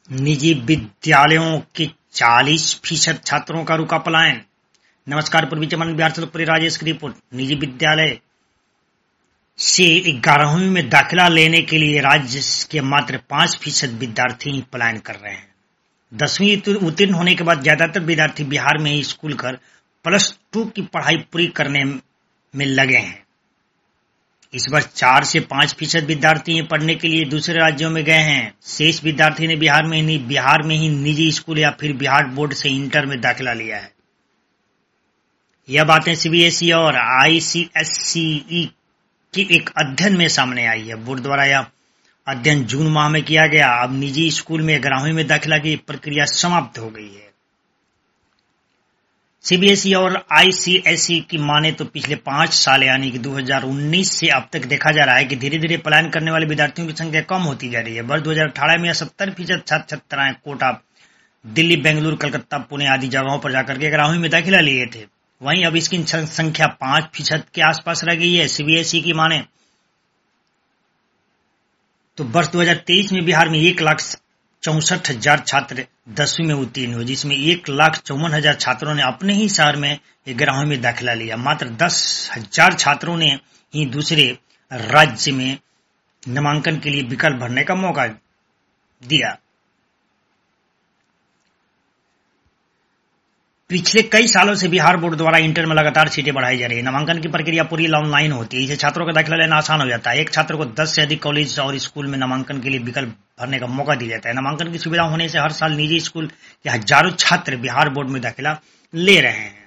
निजी विद्यालयों के 40% छात्रों का रुका पलायन। नमस्कार, पूर्वी चंपारण बिहार से लोकप्रिय राजेश की रिपोर्ट। निजी विद्यालय से 11वीं में दाखिला लेने के लिए राज्य के मात्र 5% विद्यार्थी ही पलायन कर रहे हैं। 10वीं उत्तीर्ण होने के बाद ज्यादातर विद्यार्थी बिहार में ही स्कूल कर +2 की पढ़ाई पूरी करने में लगे हैं। इस वर्ष 4 से 5% विद्यार्थी पढ़ने के लिए दूसरे राज्यों में गए हैं। शेष विद्यार्थी ने बिहार में ही निजी स्कूल या फिर बिहार बोर्ड से इंटर में दाखिला लिया है। यह बातें सीबीएसई और आईसीएसई के एक अध्ययन में सामने आई है। बोर्ड द्वारा यह अध्ययन जून माह में किया गया। अब निजी स्कूल में 11वीं में दाखिला की प्रक्रिया समाप्त हो गई है। सीबीएसई और आईसीएसई की माने तो पिछले 5 साल यानी कि 2019 से अब तक देखा जा रहा है कि धीरे धीरे पलायन करने वाले विद्यार्थियों की संख्या कम होती जा रही है। वर्ष 2018 में 70% छात्र छात्राएं कोटा, दिल्ली, बेंगलुरु, कलकत्ता, पुणे आदि जगहों पर जाकर के 11वीं में दाखिला लिए थे। वहीं अब इसकी संख्या 5% के आसपास रह गई है। सीबीएसई की माने तो वर्ष 2023 में बिहार में 1,64,000 छात्र 10वीं में उत्तीर्ण हुए, जिसमें 1,54,000 छात्रों ने अपने ही शहर में 11वीं में दाखिला लिया। मात्र 10,000 छात्रों ने ही दूसरे राज्य में नामांकन के लिए विकल्प भरने का मौका दिया। पिछले कई सालों से बिहार बोर्ड द्वारा इंटर में लगातार सीटें बढ़ाई जा रही है। नामांकन की प्रक्रिया पूरी ऑनलाइन होती है। इससे छात्रों का दाखिला लेना आसान हो जाता है। एक छात्र को 10 से अधिक कॉलेज और स्कूल में नामांकन के लिए विकल्प भरने का मौका दिया जाता है। नामांकन की सुविधा होने से हर साल निजी स्कूल के हजारों छात्र बिहार बोर्ड में दाखिला ले रहे हैं।